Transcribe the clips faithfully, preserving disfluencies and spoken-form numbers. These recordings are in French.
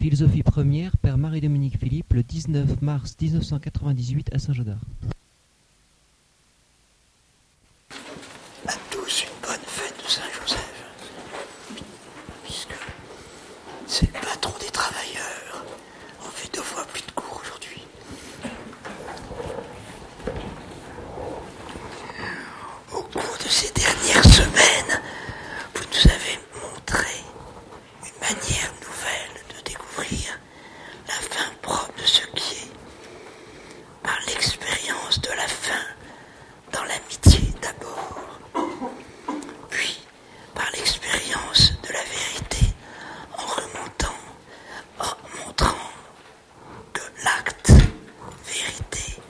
philosophie première, Père Marie-Dominique Philippe, le dix-neuf mars mille neuf cent quatre-vingt-dix-huit à Saint-Gaudard. À tous une bonne fête de Saint-Joseph, puisque c'est le patron des travailleurs. On fait deux fois plus de cours aujourd'hui. Au cours de ces dernières semaines, vous nous avez montré une manière nouvelle de découvrir la fin propre de ce qui est, par l'expérience de la fin dans l'amitié d'abord, puis par l'expérience de la vérité en remontant, en montrant que l'acte vérité,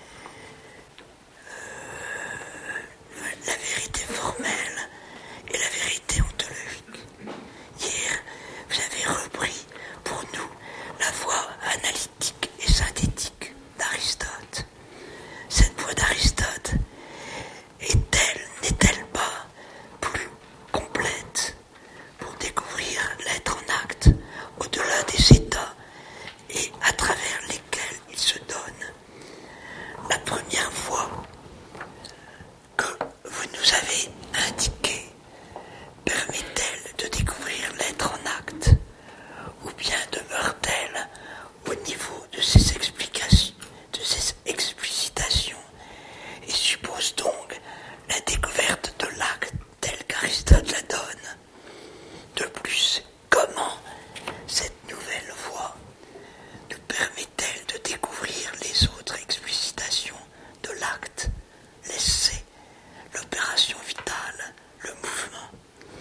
euh, la vérité formelle et la vérité ontologique. Hier, vous avez repris pour nous la voie analytique et synthétique d'Aristote. Cette voie d'Aristote est-elle, n'est-elle pas plus complète pour découvrir l'être en acte au-delà des états et à travers lesquels il se donne? La première voie que vous nous avez indiquée permet-elle de découvrir l'être en acte, ou bien demeure-t-elle au niveau de ses explications, de ses explicitations, et suppose donc la découverte de l'acte tel qu'Aristote la donne? De plus, comment cette nouvelle voie nous permet-elle de découvrir les autres explicitations de l'acte, l'essai, l'opération vitale, le mouvement?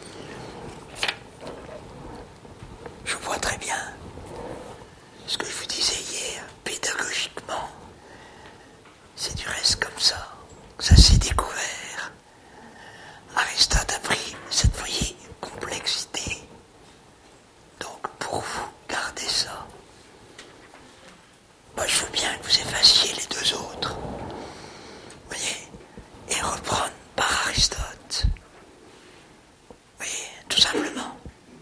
Je vois très bien ce que je vous disais hier, pédagogiquement. C'est du reste comme ça, ça s'est découvert. Aristote a pris cette voyez, complexité. Donc pour vous, gardez ça. Moi je veux bien que vous effaciez les deux autres. Vous voyez, et reprendre par Aristote. Vous voyez, tout simplement.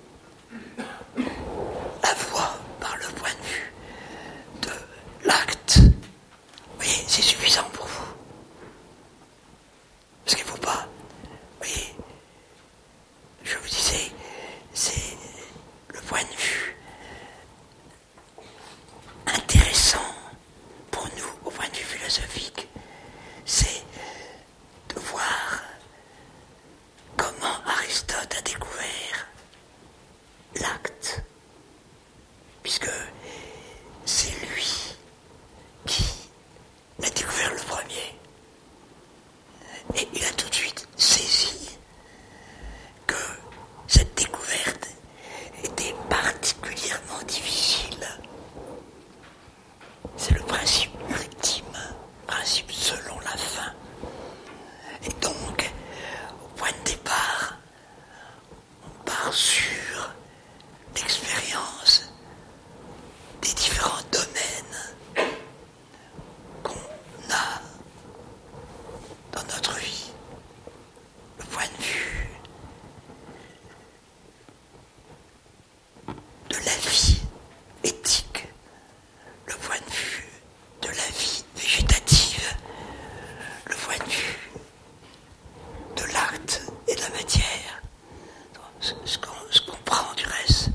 La voie par le point de vue de l'acte. Vous voyez, c'est suffisant pour vous. Parce qu'il ne faut pas. Vous voyez, je vous disais, c'est le point de vue intéressant pour nous, au point de vue philosophique, c'est de voir comment Aristote a découvert l'acte, puisque c'est lui qui l'a découvert le premier. Et il a tout de suite saisi que cette découverte était particulièrement difficile. C'est le principe ultime, principe selon la fin. Et donc, au point de départ, on part sur l'expérience des différents domaines qu'on a dans notre vie. Le point de vue de la vie éthique, le point de vue de la vie végétative, le point de vue de l'acte et de la matière. Ce, ce qu'on, ce qu'on prend du reste,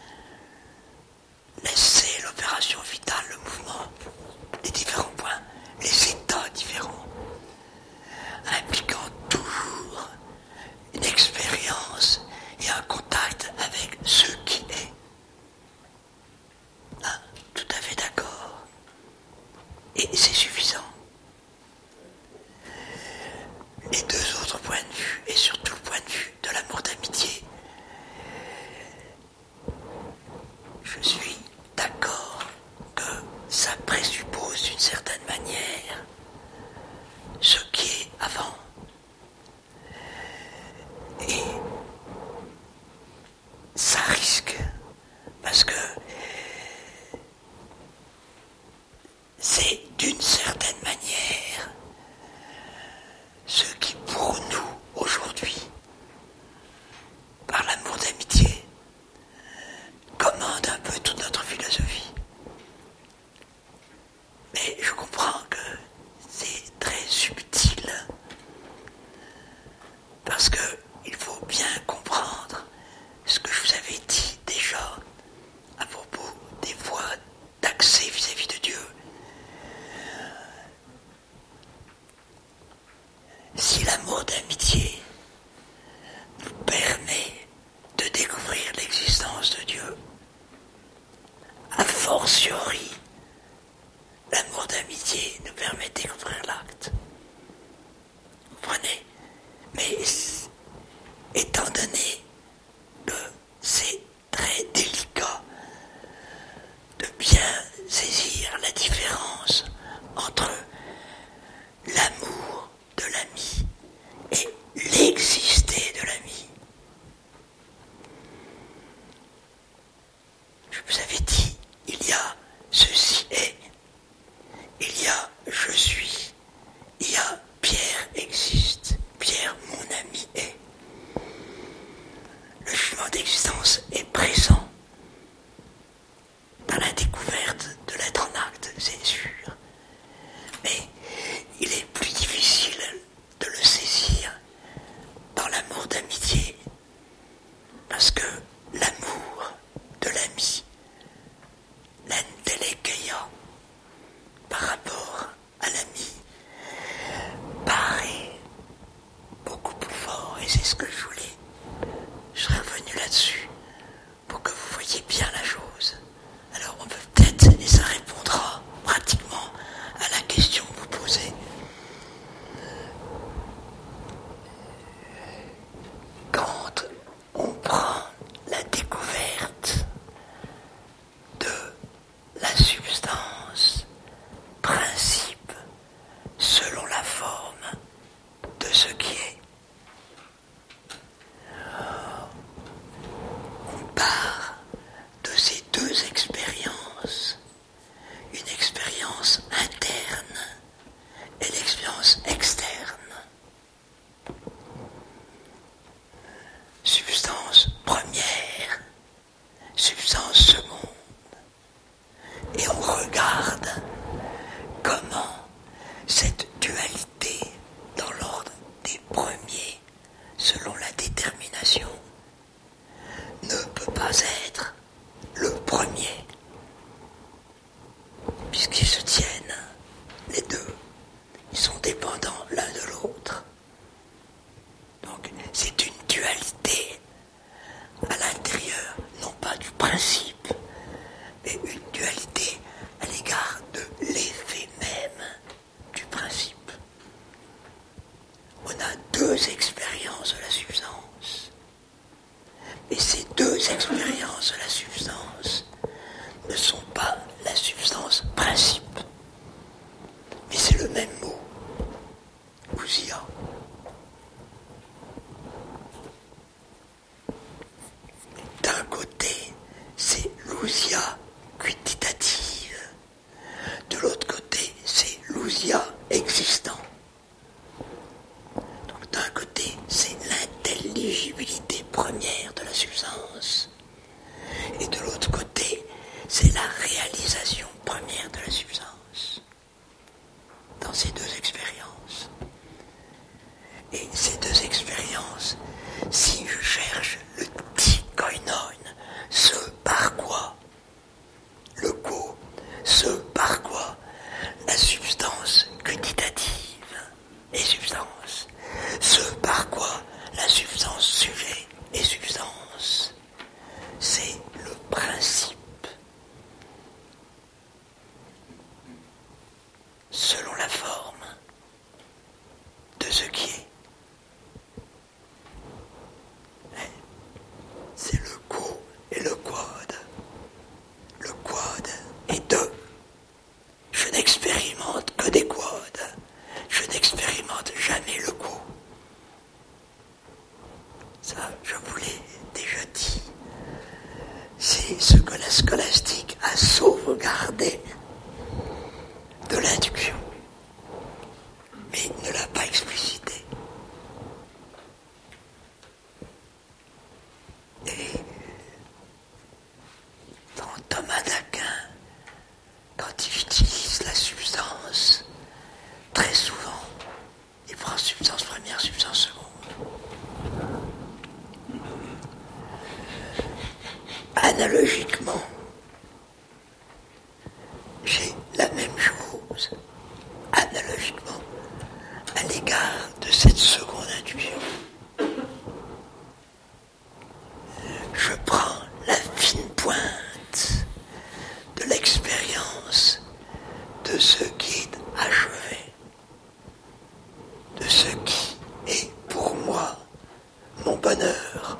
l'essai, l'opération vitale, le mouvement, les différents points, les états différents, impliquant toujours une expérience et un contact avec ce qui est. Ah, tout à fait d'accord. Et c'est suffisant. Les deux autres points de vue, et surtout le point de vue de l'amour d'amitié, je suis d'accord que ça présuppose d'une certaine manière ce qui est avant. Et ça risque, parce que c'est d'une certaine manière ce qui pour nous aujourd'hui, par l'amour d'amitié, commande un peu toute notre philosophie. Je vous avais dit, il y a ceci est, il y a je suis, il y a Pierre existe, Pierre mon ami est. Le jugement d'existence est présent dans la découverte de l'être en acte, c'est sûr. Mais il est plus difficile de le saisir dans l'amour d'amitié, parce que l'amour de l'ami, l'entelekeia, par rapport à l'ami, paraît beaucoup plus fort, et c'est ce que je voulais. Je serais revenu là-dessus pour que vous voyiez bien la chose. Alors on peut peut-être, et ça répondra pratiquement à la question que vous posez. Quand on prend la découverte de la substance, principe, selon la forme de ce qui est, on part de ces deux expériences, une expérience interne et l'expérience externe. Substance première, substance seconde. Et on regarde comment cette dualité dans l'ordre des premiers, selon la détermination, ne peut pas être le premier, puisqu'ils se tiennent les deux. Ils sont dépendants l'un de l'autre. Donc c'est une dualité à l'intérieur, non pas du principe, mais une dualité à l'égard de l'effet même du principe. On a deux expériences de la substance. Et ces deux expériences de la substance ne sont pas la substance principe, mais c'est le même mot, ousia. D'un côté, c'est l'ousia quantitative, de l'autre côté, c'est l'ousia existant. Donc d'un côté, c'est l'intelligibilité première de la substance, et de l'autre côté, c'est la réalisation première de la substance, dans ces deux expériences. Et ces deux expériences, si je cherche le tikoinon, ce par quoi, le ko, ce par quoi la substance quantitative est substance, ce par quoi la substance sujet est substance, c'est le principe. Selon la forme de ce qui est. C'est le ko et le quad. Le quad est deux. Je n'expérimente que des quads. Je n'expérimente jamais le ko. Ça, je vous l'ai déjà dit. C'est ce que la scolastique a sauvegardé de l'induction, mais ne l'a pas explicité. Et dans Thomas d'Aquin, quand il utilise la substance, très souvent, il prend substance première, substance seconde. Analogiquement, j'ai la même chose, analogiquement, à l'égard de cette seconde induction. Je prends la fine pointe de l'expérience de ce qui est achevé, de ce qui est pour moi mon bonheur,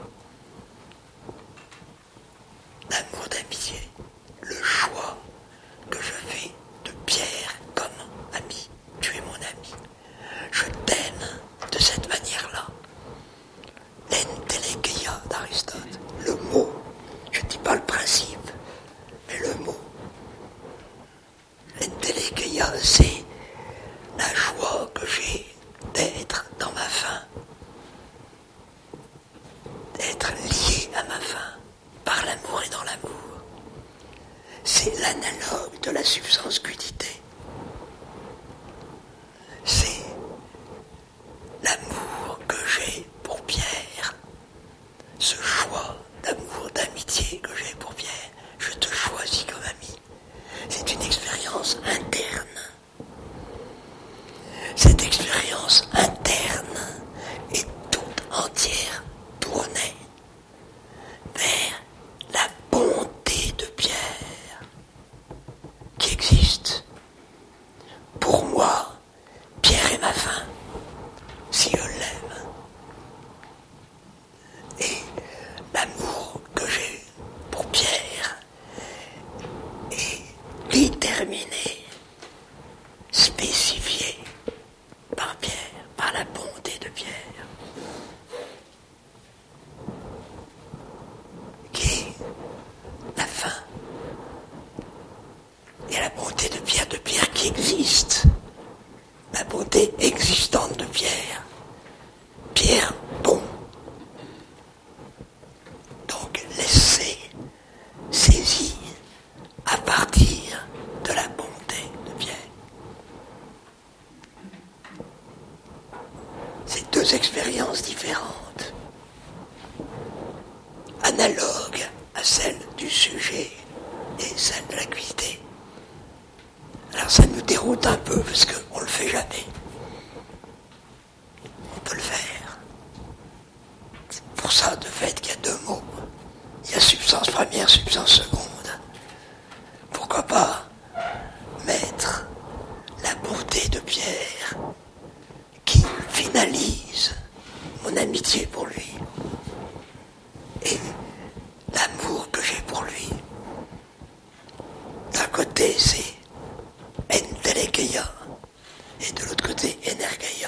l'amour d'amitié, le choix que je fais de Pierre comme ami. Tu es mon ami. Je t'aime de cette manière-là. L'entelekeia d'Aristote, le mot, je ne dis pas le principe, analogue de la substance qu'unité. C'est l'amour que j'ai pour Pierre, ce choix d'amour, d'amitié que j'ai pour Pierre. Je te choisis comme ami. C'est une expérience interne. Cette expérience interne est toute entière tournée vers la bonté de Pierre qui existe. Pour moi, Pierre est ma fin, si je l'aime. Et l'amour que j'ai pour Pierre est déterminé, spécifié par Pierre, par la bonté de Pierre, qui est la fin. Et la bonté de Pierre, de Pierre qui existe, la bonté existante de Pierre, Pierre bon. Donc laissez, saisi à partir de la bonté de Pierre. C'est deux expériences différentes, analogues à celle du sujet et celle de l'acuité. Alors ça nous déroute un peu parce qu'on ne le fait jamais. On peut le faire. C'est pour ça, de fait, qu'il y a deux mots. Il y a substance première, substance seconde. Pourquoi pas mettre la bonté de Pierre qui finalise mon amitié pour lui et l'amour que j'ai pour lui. D'un côté, c'est Entelekeia et de l'autre côté, Energeia.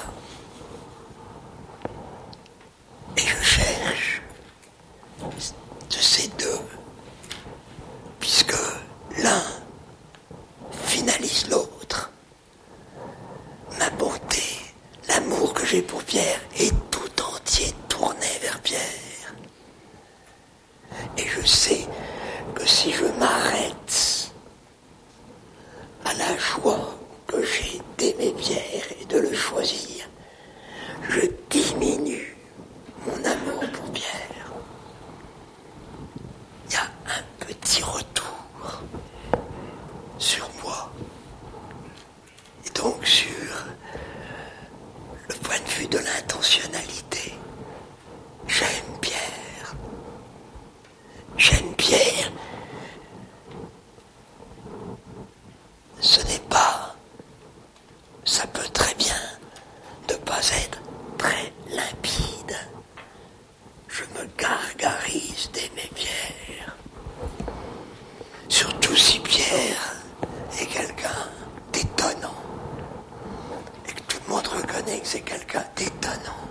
Et je cherche de ces deux, puisque l'un finalise l'autre. Ma bonté, l'amour que j'ai pour Pierre est tout entier tourné vers Pierre. Et je sais que si je m'arrête à la joie que j'ai d'aimer Pierre et de le choisir, je diminue mon amour pour Pierre. Il y a un petit retour sur moi. Et donc sur le point de vue de l'intentionnalité, j'aime Pierre. J'aime Pierre. Ce n'est pas, ça peut très bien ne pas être très limpide. Je me gargarise d'aimer Pierre. Surtout si Pierre est quelqu'un d'étonnant. Et que tout le monde reconnaît que c'est quelqu'un d'étonnant.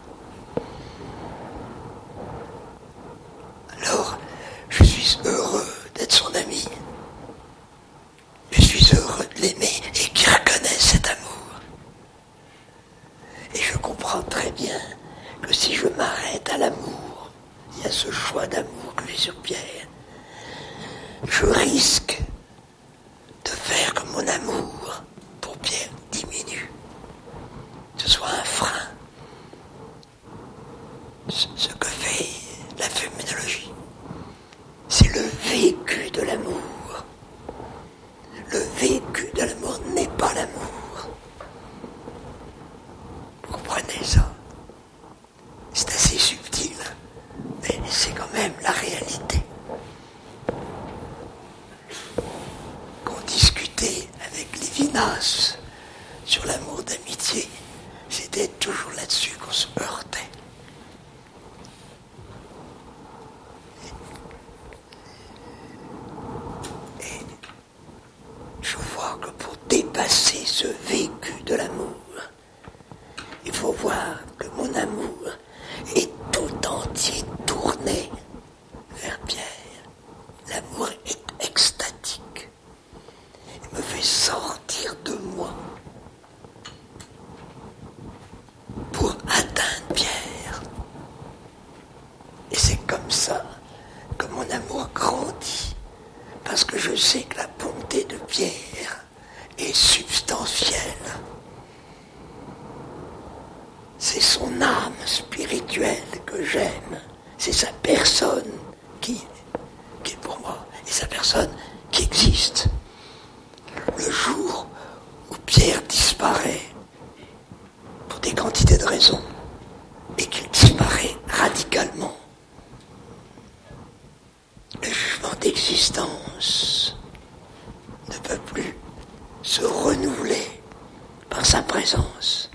Alors, je suis heureux d'être son ami. Je suis heureux de l'aimer et qu'il reconnaisse cet amour. Et je comprends très bien que si je m'arrête à l'amour, il y a ce choix d'amour que j'ai sur Pierre, je risque de faire que mon amour pour Pierre diminue, que ce soit un frein. Ce que fait la phénoménologie, c'est le vécu de l'amour. Le vécu de l'amour n'est pas l'amour. Vous comprenez ça? C'est assez subtil, mais c'est quand même la réalité. Quand on discutait avec Lévinas sur l'amour d'amitié, c'était toujours là-dessus qu'on se heurtait. Je vois que pour dépasser ce vécu de l'amour, il faut voir que mon amour est tout entier tourné vers Pierre. L'amour est extatique. Il me fait sortir de moi pour atteindre Pierre. Et c'est comme ça que mon amour grandit, parce que je sais que la bonté de Pierre est substantielle. C'est son âme spirituelle que j'aime. C'est sa personne qui, qui est pour moi. Et sa personne qui existe. Le jour où Pierre disparaît, pour des quantités de raisons, et qu'il disparaît radicalement, le jugement d'existence ne peut plus se renouveler par sa présence.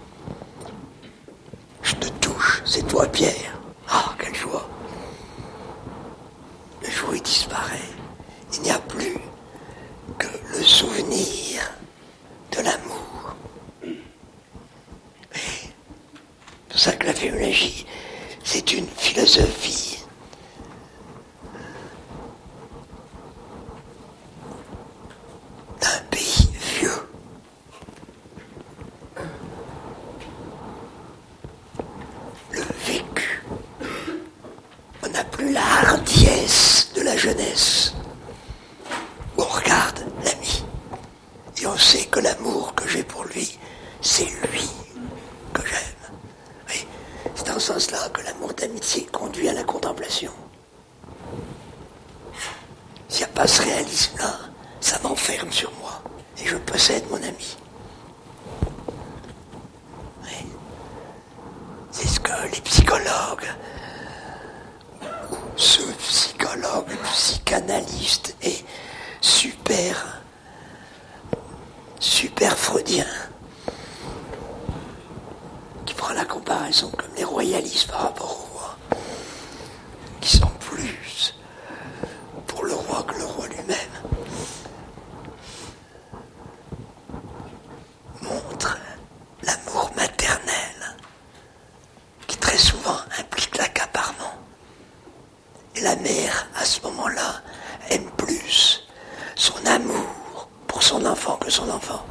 Je te touche, c'est toi Pierre. Ah, quelle joie. Le jour où il disparaît, il n'y a plus que le souvenir de l'amour. C'est pour ça que la féminologie, c'est une philosophie d'un pays vieux. Le vécu. On n'a plus la hardiesse de la jeunesse. On regarde l'ami et on sait que l'amour que j'ai pour lui, c'est lui que j'aime. Oui, c'est dans ce sens-là que l'amour d'amitié conduit à la contemplation. S'il n'y a pas ce réalisme-là, ça m'enferme sur moi et je possède mon ami. Oui. C'est ce que les psychologues, ou ce psychologue, psychanalyste et super, super freudien, qui prend la comparaison comme les royalistes par rapport au roi, qui sont plus pour le roi que le roi lui-même, montre l'amour maternel qui très souvent implique l'accaparement. Et la mère, à ce moment-là, aime plus son amour pour son enfant que son enfant.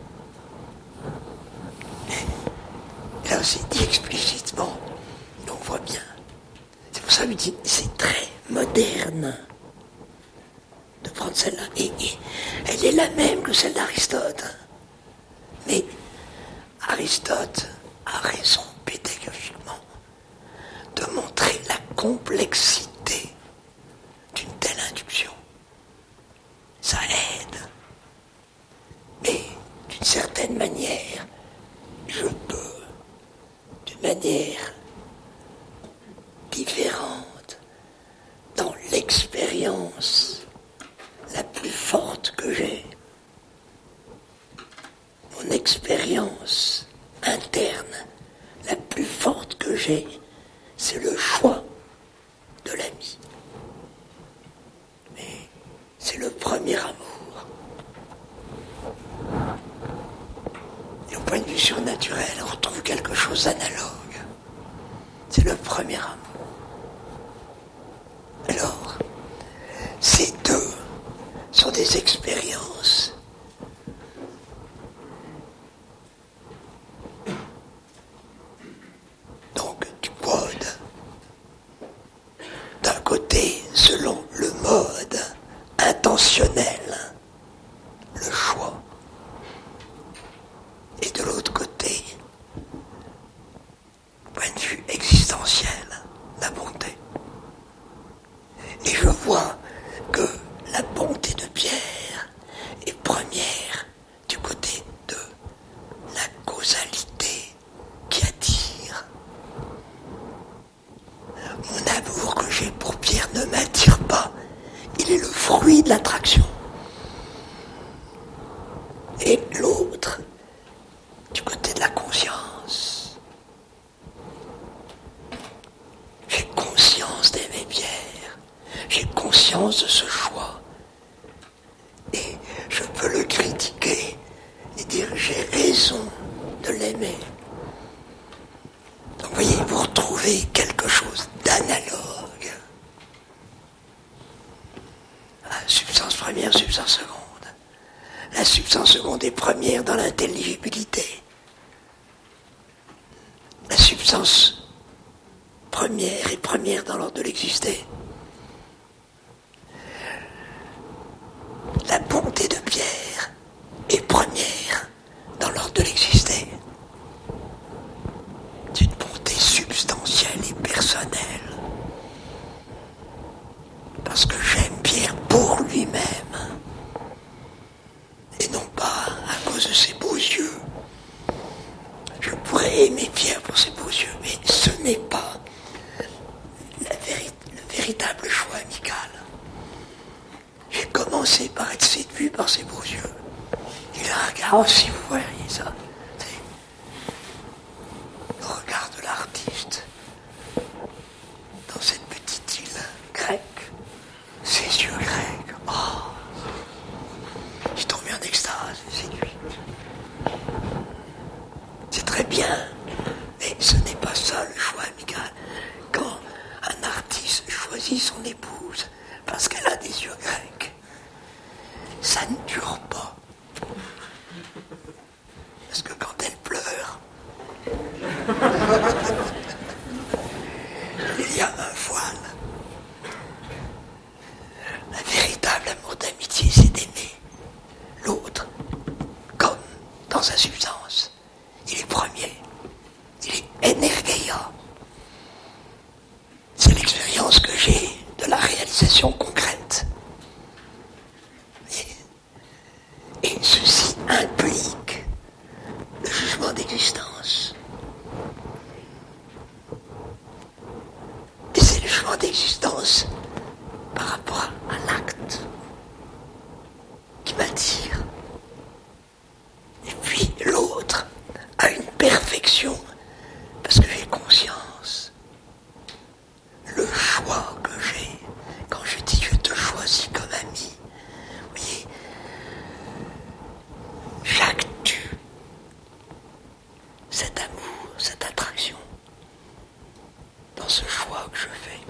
Et là aussi, dit explicitement, on voit bien. C'est pour ça qu'il dit, c'est très moderne de prendre celle-là. Et, et elle est la même que celle d'Aristote. Mais Aristote a raison pédagogiquement de montrer la complexité d'une telle induction. Ça aide. Mais d'une certaine manière, je peux, d'une manière différente, dans l'expérience la plus forte que j'ai, mon expérience interne la plus forte que j'ai, c'est le choix de l'ami. Mais c'est le premier amour. Et au point de vue surnaturel, on retrouve quelque chose d'analogue. C'est le premier amour. Alors, ces deux sont des expériences donc du mode. D'un côté, selon le mode intentionnel, le choix, et de l'autre côté, point de vue existentiel, la bonté. Et je vois que la bonté de Pierre est première du côté de la causalité qui attire. Mon amour que j'ai pour Pierre ne m'attire pas. Il est le fruit de l'attraction. Et l'autre, du côté de la conscience. J'ai conscience d'aimer Pierre. J'ai conscience de ce choix. Et je peux le critiquer et dire j'ai raison de l'aimer. Donc vous voyez, vous retrouvez quelque chose d'analogue. La substance première, substance seconde. La substance seconde est première dans l'intelligibilité. La substance première est première dans l'ordre de l'exister. La bonté de Pierre parce que j'aime Pierre pour lui-même, et non pas à cause de ses beaux yeux. Je pourrais aimer Pierre pour ses beaux yeux, mais ce n'est pas la véri- le véritable choix amical. J'ai commencé par être séduit par ses beaux yeux. Il a un regard, oh, si vous voyez ça, c'est le regard de l'artiste dans cette petite île grecque, ses yeux grecs, oh, il tombe en extase, séduit. C'est très bien, mais ce n'est pas ça le choix amical. Quand un artiste choisit son épouse parce qu'elle a des yeux grecs, ça ne dure pas. Parce que quand elle pleure, il y a un voile. Un véritable amour d'amitié, c'est d'aimer l'autre comme dans sa substance. Il est premier. Il est energeia. C'est l'expérience que j'ai de la réalisation concrète. Et, et ceci implique le jugement d'existence. Et c'est le jugement d'existence par rapport à l'acte qui m'attire. Et puis l'autre a une perfection parce que j'ai conscience. Le choix que j'ai, quand je dis je te choisis comme ami, vous voyez, j'actue cet amour, cette attraction dans ce choix que je fais.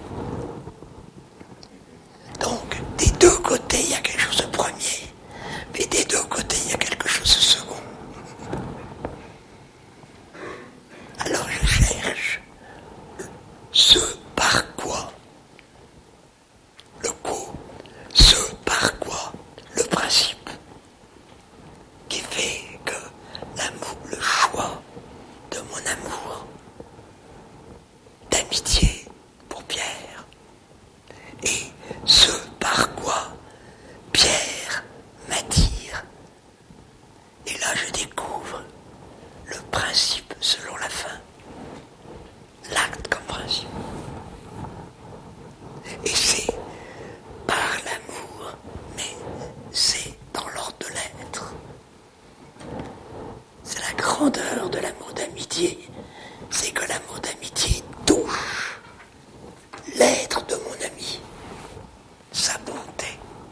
Donc, des deux côtés, il y a quelque chose de premier, mais des deux côtés, il y a quelque chose de second. Alors je cherche ce par quoi, le co, ce par quoi, le principe qui fait que l'amour, le choix de mon amour, d'amitié pour Pierre, et ce par quoi Pierre m'attire. Et là je découvre le principe selon la fin, l'acte comme principe. Et c'est par l'amour, mais c'est dans l'ordre de l'être. C'est la grandeur de l'amour d'amitié, c'est que l'amour d'amitié touche l'être de mon ami, sa bonté.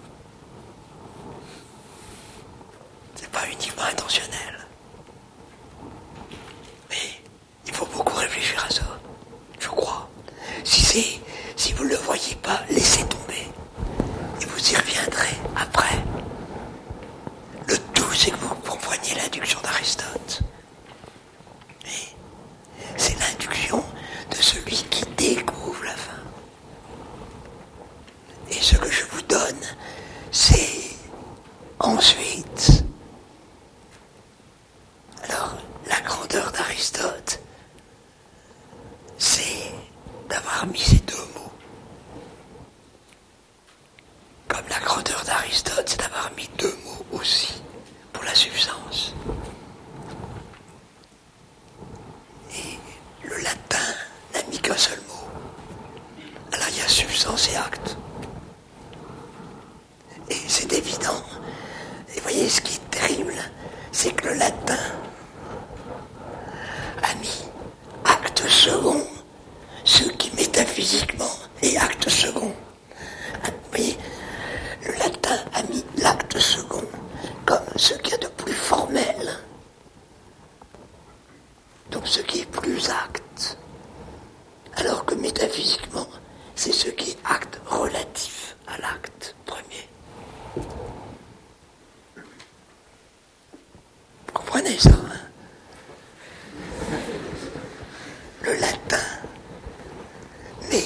C'est pas uniquement intentionnel. Mais il faut beaucoup réfléchir à ça, je crois. Si c'est, si vous ne le voyez pas, laissez tomber. Et vous y reviendrez après. Le tout, c'est que vous compreniez l'induction d'Aristote. Et c'est l'induction de celui qui découvre la fin. Et ce que je vous donne, c'est ensuite. Alors, la grandeur d'Aristote, c'est d'avoir mis ces deux mots. Comme la grandeur d'Aristote, c'est d'avoir mis deux mots aussi pour la substance. Et le latin n'a mis qu'un seul mot. Alors il y a substance et acte. Et c'est évident. Et vous voyez, ce qui est terrible, c'est que le latin a mis acte second, ce qui métaphysiquement est acte second. Vous voyez, le latin a mis l'acte second comme ce qu'il y a de plus formel. Donc ce qui est plus acte. Alors que métaphysiquement, c'est ce qui est acte relatif à l'acte premier. Vous comprenez ça, hein? Le latin, mais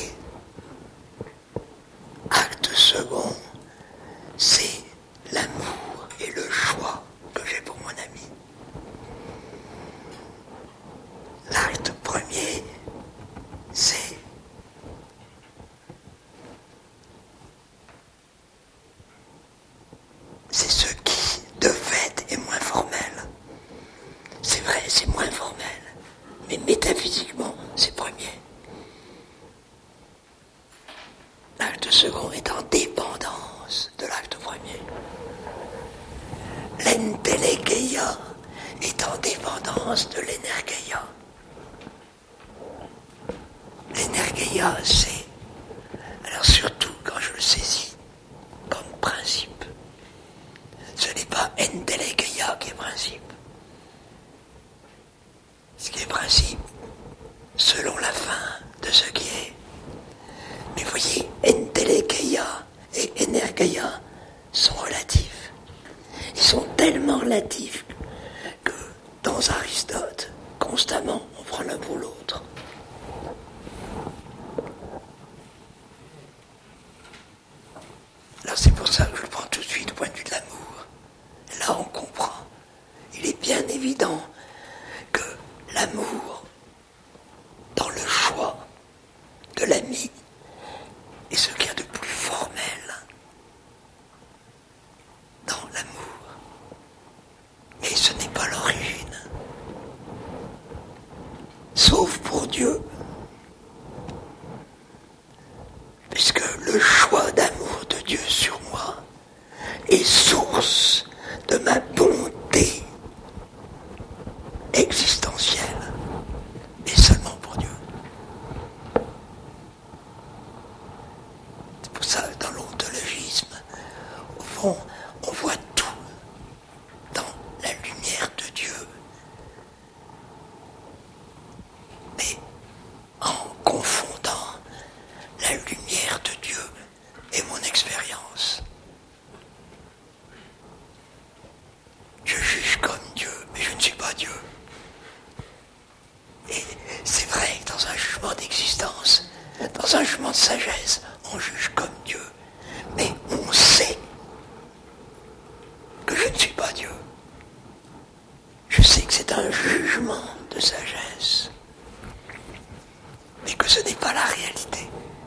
acte second, c'est l'amour et le choix que j'ai pour mon ami. L'acte premier, 'c'est est en dépendance de l'acte premier. L'entelegeia est en dépendance de l'énergeia. L'énergeia, c'est, alors surtout quand je le saisis comme principe, ce n'est pas entelegeia qui est principe. Ce qui est principe, selon la fin de ce qui est. Mais voyez, entelegeia et energeia sont relatifs. Ils sont tellement relatifs que dans Aristote, constamment, on prend l'un pour l'autre. Alors c'est pour ça que je le prends tout de suite au point de vue de l'amour. Là on comprend. Il est bien évident que l'amour, dans le choix de l'ami, est ce qu'il y a de plus formel dans l'amour. Mais ce n'est pas l'origine. Sauf pour Dieu. Puisque le choix d'amour de Dieu sur moi est source de ma bonté existentielle, et seulement pour Dieu. C'est pour ça que dans l'ontologisme, au fond, on voit tout dans la lumière de Dieu. Mais en confondant la lumière de Dieu et mon expérience. Je juge comme Dieu, mais je ne suis pas Dieu. Et c'est vrai que dans un jugement d'existence, dans un jugement de sagesse, on juge comme Dieu. Mais on sait que je ne suis pas Dieu. Je sais que c'est un jugement de sagesse, mais que ce n'est pas la réalité.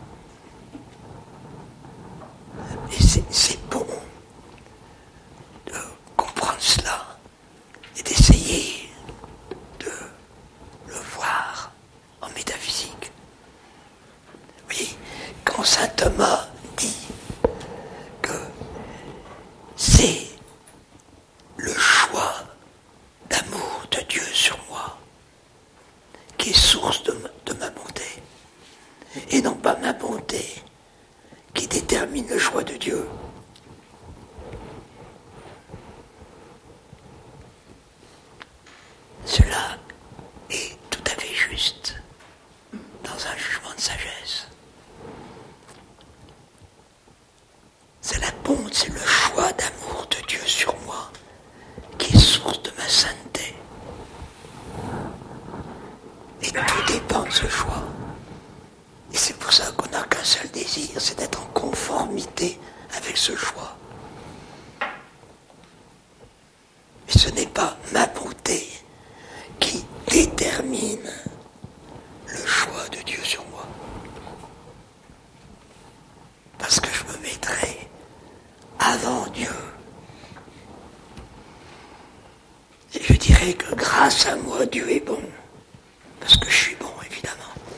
Et c'est, c'est bon de comprendre cela et d'essayer de le voir en métaphysique. Vous voyez, quand saint Thomas dit que c'est le choix d'amour de Dieu sur moi qui est source de ma, de ma bonté, et non pas ma bonté qui détermine le choix de Dieu. Cela est tout à fait juste dans un jugement de sagesse. C'est la bonté, c'est le choix d'amour de Dieu sur moi qui est source de ma sainteté. Et tout dépend de ce choix. Et c'est pour ça qu'on n'a qu'un seul désir, c'est d'être en conformité avec ce choix. Mais ce n'est pas ma bonté qui détermine le choix de Dieu sur moi. Parce que je me mettrai avant Dieu. Et je dirais que grâce à moi, Dieu est bon. Parce que je suis bon, évidemment.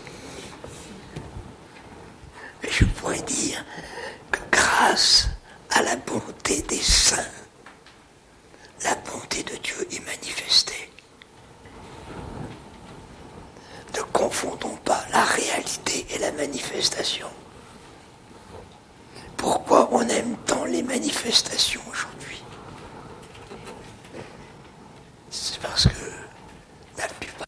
Mais je pourrais dire que grâce à la bonté des saints, la bonté de Dieu est manifestée. Ne confondons pas la réalité et la manifestation. Pourquoi on aime tant les manifestations aujourd'hui? C'est parce que la plupart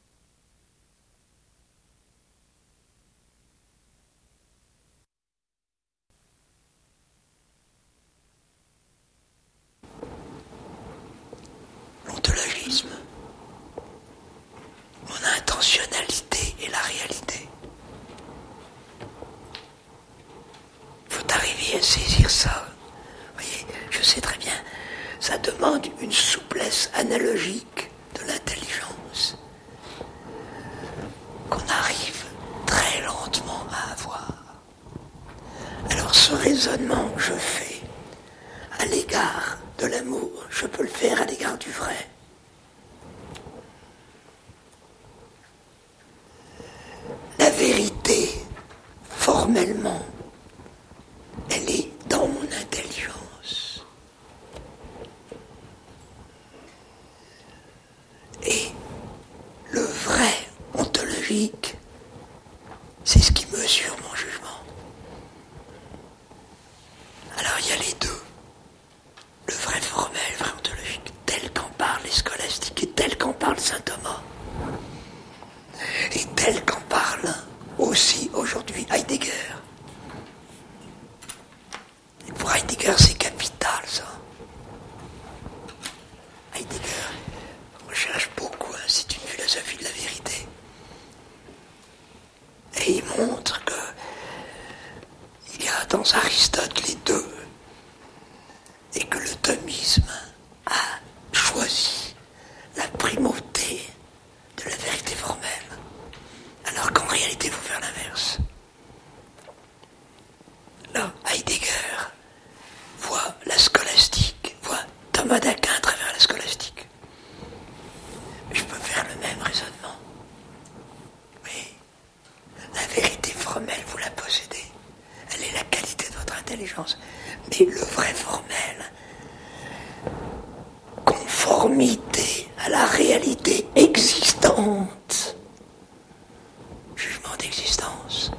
l'ontologisme, mon intentionnalité et la réalité. Il faut arriver à saisir ça. Vous voyez, je sais très bien, ça demande une souplesse analogique de l'intelligence qu'on arrive très lentement à avoir. Alors ce raisonnement que je fais à l'égard de l'amour, je peux le faire à l'égard du vrai. La vérité, formellement, elle est y a les deux. Le vrai formel, le vrai ontologique, tel qu'en parlent les scolastiques et tel qu'en parle saint Thomas. Et tel qu'en parle aussi aujourd'hui Heidegger. Et pour Heidegger, c'est capital, ça. Heidegger recherche beaucoup, hein, c'est une philosophie de la vérité. Et il montre que il y a dans Aristote les deux, et que le thomisme a choisi la primauté de la vérité formelle, alors qu'en réalité il faut faire l'inverse. Là, Heidegger voit la scolastique, voit Thomas d'Aquin à travers la scolastique. Je peux faire le même raisonnement. Oui, la vérité formelle, vous la possédez. Elle est la qualité de votre intelligence. Mais le vrai formel, conformité à la réalité existante, jugement d'existence.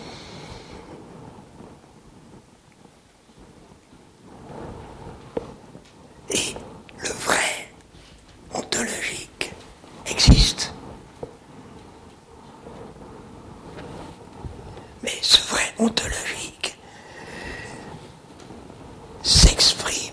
Et le vrai ontologique existe. Mais ce vrai ontologique s'exprime,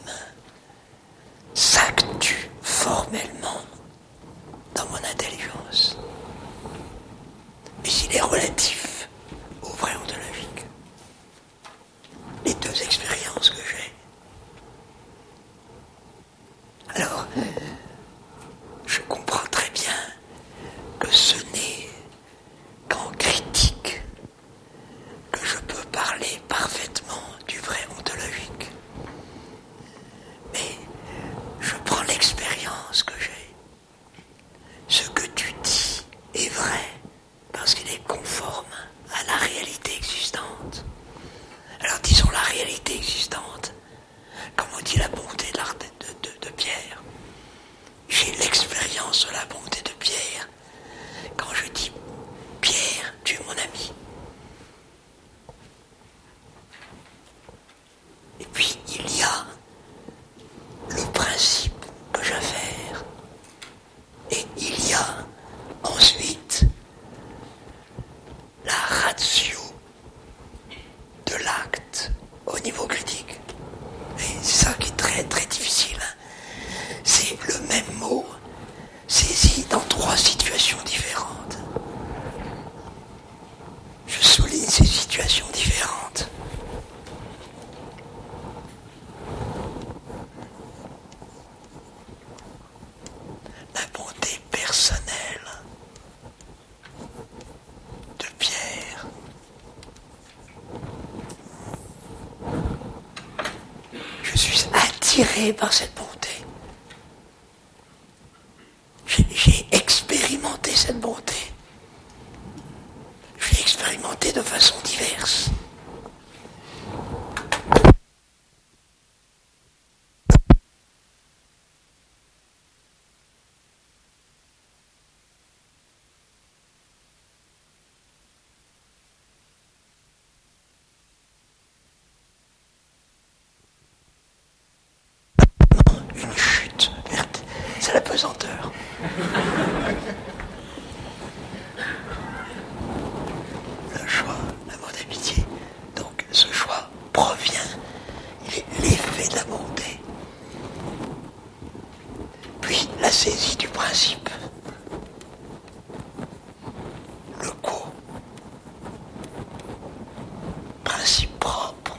s'actue formellement dans mon intelligence. Mais il est relatif au vrai ontologique. Les deux expériences que j'ai. Alors, je comprends très bien que ce n'est qu'en critique que je peux parler parfaitement du vrai ontologique. Mais je prends l'expérience que j'ai. Ce que tu dis est vrai parce qu'il est conforme à la réalité existante. Alors disons la réalité existante, comme on dit la bonté de, l'art de, de, de Pierre. J'ai l'expérience de la bonté de Pierre quand je dis Pierre, tu es mon ami. Et puis il y a le principe que j'affaire. Et il y a ensuite la ratio de l'acte au niveau critique. Et c'est ça qui est très très difficile. C'est le même mot saisi dans trois situations différentes. Je souligne ces situations différentes. La bonté personnelle de Pierre. Je suis attiré par cette bonté. J'ai, j'ai expérimenté cette bonté. Je l'ai expérimenté de façon diverse. Une chute verte, c'est la pesanteur. Le choix, l'amour d'amitié. Donc ce choix provient, il est l'effet de la bonté. Puis la saisie du principe. Le co. Principe propre.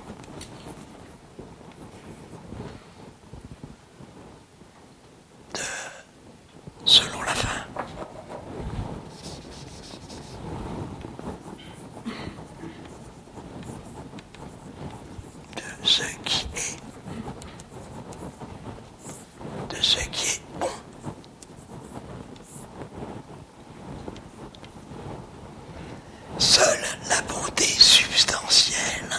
De selon la fin. De ce qui est. De ce qui est bon. Seule la bonté substantielle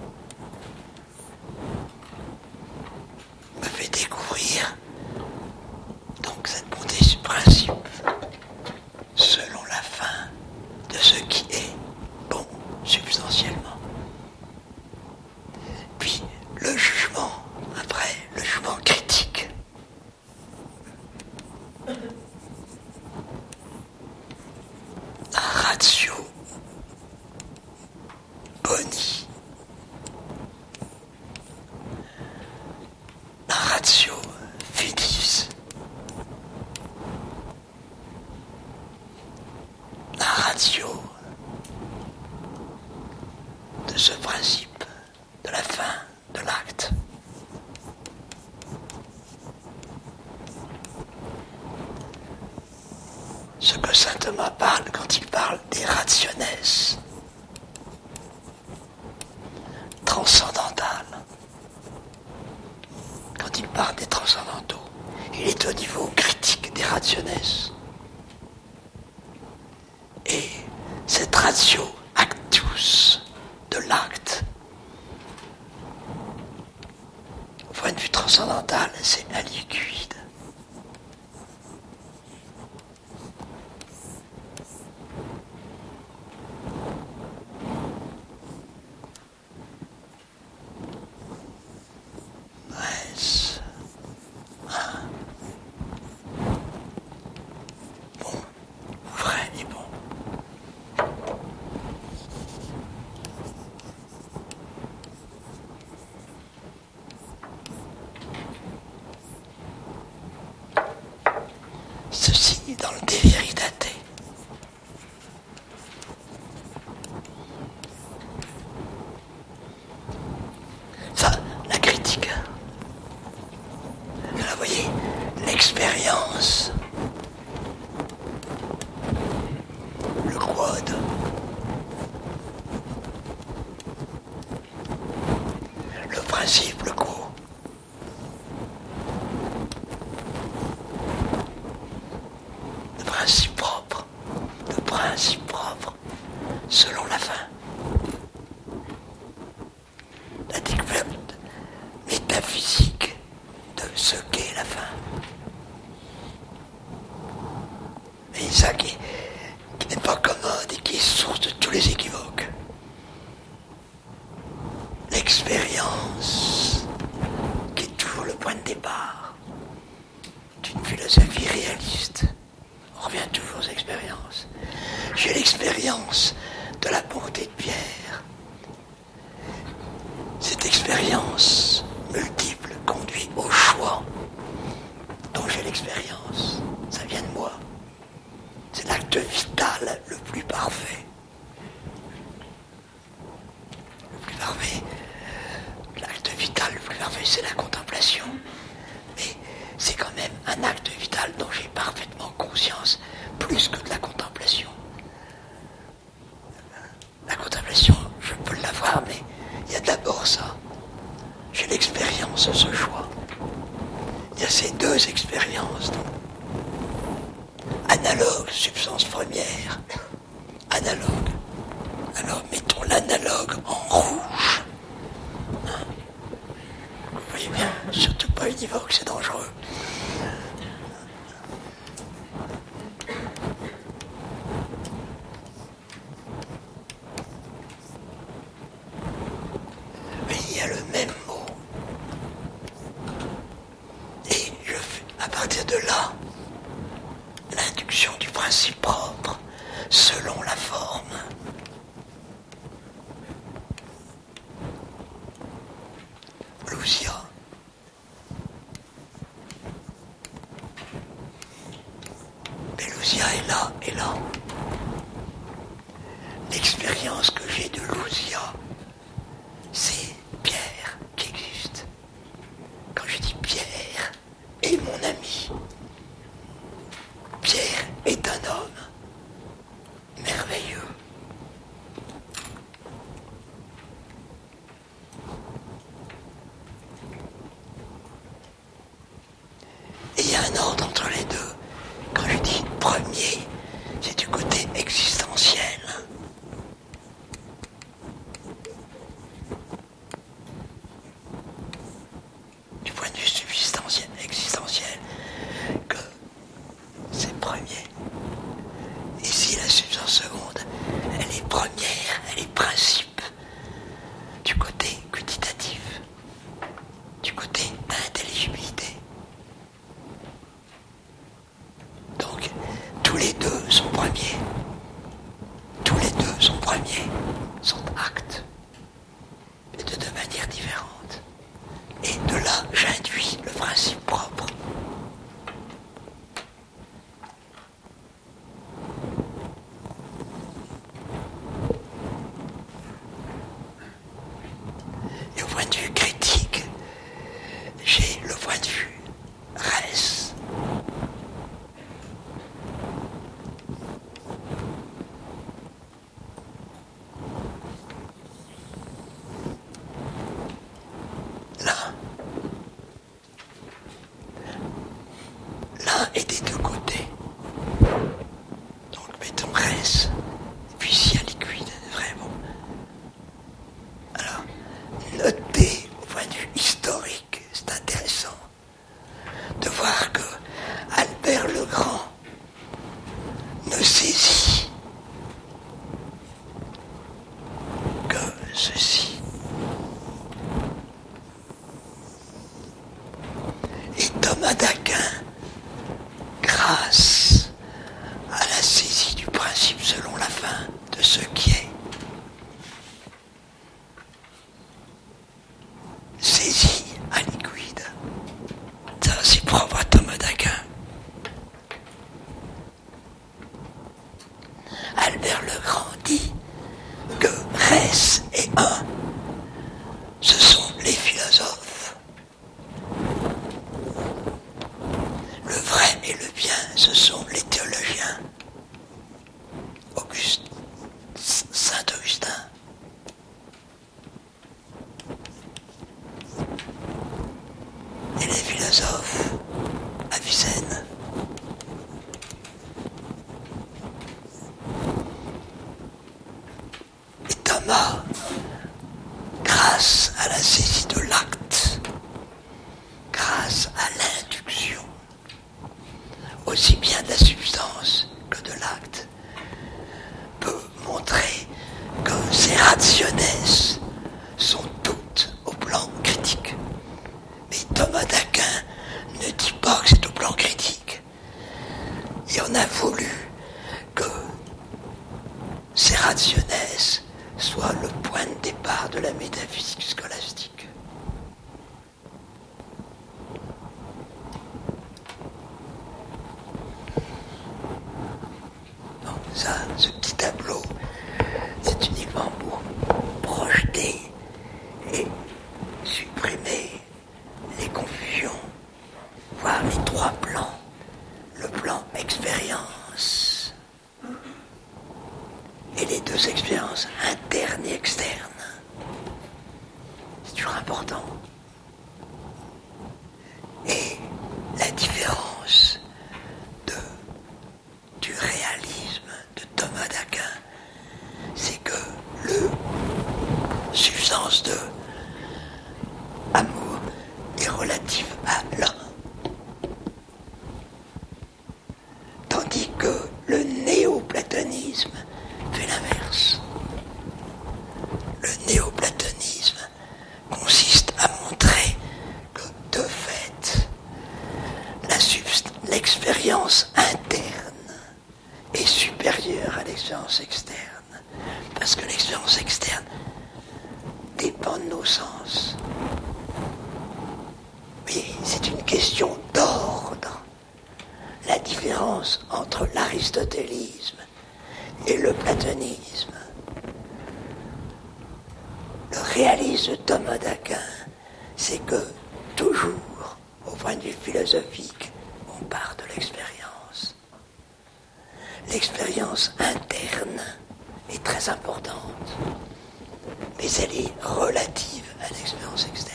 me fait découvrir donc cette bonté du principe selon la fin de ce qui est bon substantiellement. Puis le jugement ce que saint Thomas parle quand il parle des rationes transcendantales. Quand il parle des transcendantaux, il est au niveau critique des rationes. Et cette ratio actus de l'acte, au point de vue transcendantal, c'est aliquide. Ceci dans le De Veritate. Ça, la critique. Là, vous voyez, l'expérience, le quod, le principe, le quo. Principe propre, le principe propre, selon la fin. La découverte métaphysique de ce qu'est la fin. Et ça qui, qui n'est pas commode et qui est source de tous les équivoques. L'expérience, qui est toujours le point de départ d'une philosophie réaliste. On revient toujours aux expériences. J'ai l'expérience de la bonté de Pierre. Cette expérience multiple conduit au choix dont j'ai l'expérience. Ça vient de moi. C'est l'acte vital le plus parfait. Le plus parfait. L'acte vital le plus parfait, c'est la contemplation. Mais c'est quand même un acte vital dont j'ai parfaitement conscience, plus que de la contemplation. La contemplation, je peux l'avoir, mais il y a d'abord ça. J'ai l'expérience de ce choix. Il y a ces deux expériences. Donc. Analogue, substance première. Analogue. Alors mettons l'analogue en rouge. Hein? Vous voyez bien, surtout pas univoque, c'est dangereux. Mais il y a le même mot. Et je fais, à partir de là, l'induction du principe propre, selon la forme. Lousia. Mais Lousia est là, est là. L'expérience que j'ai de Lousia, c'est Pierre qui existe. Quand je dis Pierre est mon ami, Pierre est un homme merveilleux. Et il y a un ordre entre les deux. Quand je dis premier, c'est du côté existentiel. Du point de vue subsistentiel, existentiel, que c'est premier. Et si la substance seconde, elle est première, elle est principe, du côté quantitatif, du côté intelligibilité. Donc, tous les deux sont premiers. Tous les deux sont premiers, sont actes, mais de deux manières différentes. Et de là, j'induis le principe propre. Et au point de vue critique, j'ai le point de vue res. et des deux côtés. Donc mettons res, puis ici un liquide, vraiment. Alors, notez au point de vue historique, c'est intéressant de voir que Albert le Grand ne saisit que ceci. Et Thomas d'Aquin, grâce à la saisie du principe selon la fin de ce qui est, saisie à liquide. Ça, c'est propre à Thomas d'Aquin. Albert le Grand dit que res et un, ce sont les philosophes. Le vrai et le bien, ce sont les théologiens. Auguste, Saint Augustin. Et les philosophes, Avicenne. Et Thomas, grâce à la saisie de l'acte, grâce à l'induction, aussi bien de la substance que de l'acte, peut montrer que ces rationnes sont toutes au plan critique. Mais Thomas d'Aquin ne dit pas que c'est au plan critique. Et on a voulu que ces rationnes soient le point de départ de la métaphysique scolastique. Donc ça, ce petit tableau, c'est uniquement pour projeter et supprimer les confusions, voir les trois plans. Le plan expérience et les deux expériences internes et externes. C'est toujours important. Et la différence de, du réalisme de Thomas d'Aquin, c'est que le substance de amour est relative à l'un. Tandis que le néoplatonisme fait l'inverse. Le néoplatonisme consiste à montrer que, de fait, la subst- l'expérience interne est supérieure à l'expérience externe. Parce que l'expérience externe dépend de nos sens. Mais c'est une question d'ordre. La différence entre l'aristotélisme et le platonisme. Le réalisme de Thomas d'Aquin, c'est que toujours, au point de vue philosophique, on part de l'expérience. L'expérience interne est très importante, mais elle est relative à l'expérience externe.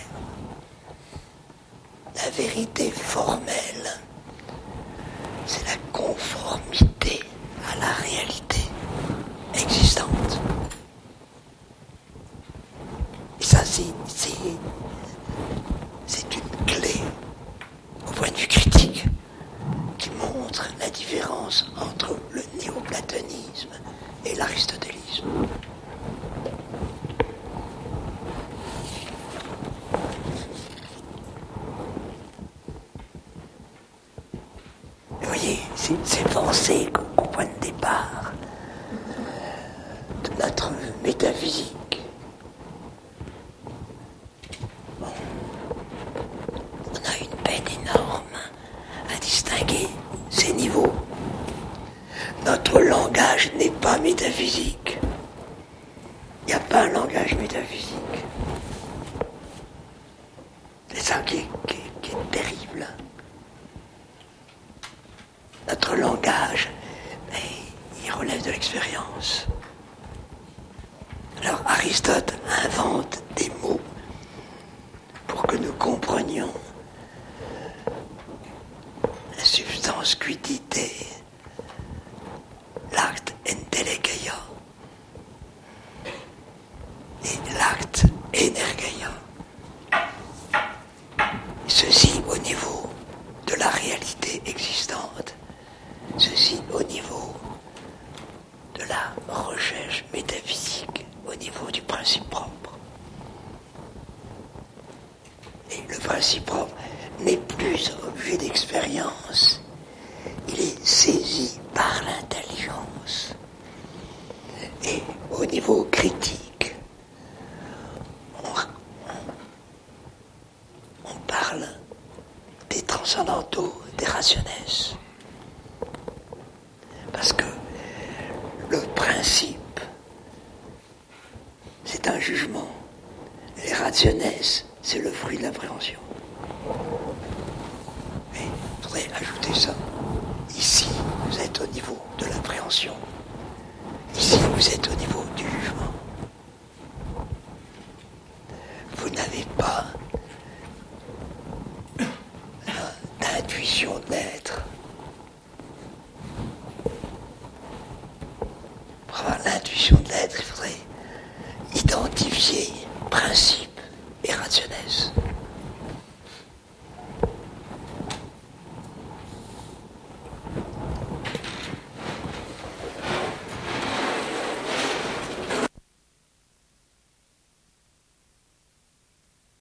La vérité formelle, c'est la conformité à la réalité existante. Et ça, c'est, c'est, c'est une clé au point de vue critique qui montre la différence entre le néoplatonisme et l'aristotélisme. Vous voyez, c'est, c'est pensé qu'au point de départ de notre métaphysique, bon, on a une peine énorme à distinguer ces niveaux. Notre langage n'est pas métaphysique. Il n'y a pas un langage métaphysique. C'est ça qui est, qui est, qui est terrible. Notre langage, mais il relève de l'expérience. Alors Aristote invente des mots pour que nous comprenions la substans quidite, l'acte entelegeia et l'acte energeia. Ceci au niveau de la réalité existante, ceci au niveau de la recherche métaphysique, au niveau du principe propre. Et le principe propre n'est plus objet d'expérience, il est saisi par l'intelligence. Et au niveau critique, on, on, on parle des transcendantaux, des rationes. Parce que le principe, c'est un jugement. Les rationes, c'est le fruit de l'appréhension. Mais il faudrait ajouter ça. Ici, vous êtes au niveau de l'appréhension. Ici, vous êtes au niveau du jugement. Vous n'avez pas d'intuition de l'être. Pour avoir l'intuition de l'être, il faudrait identifier principe et rationesse.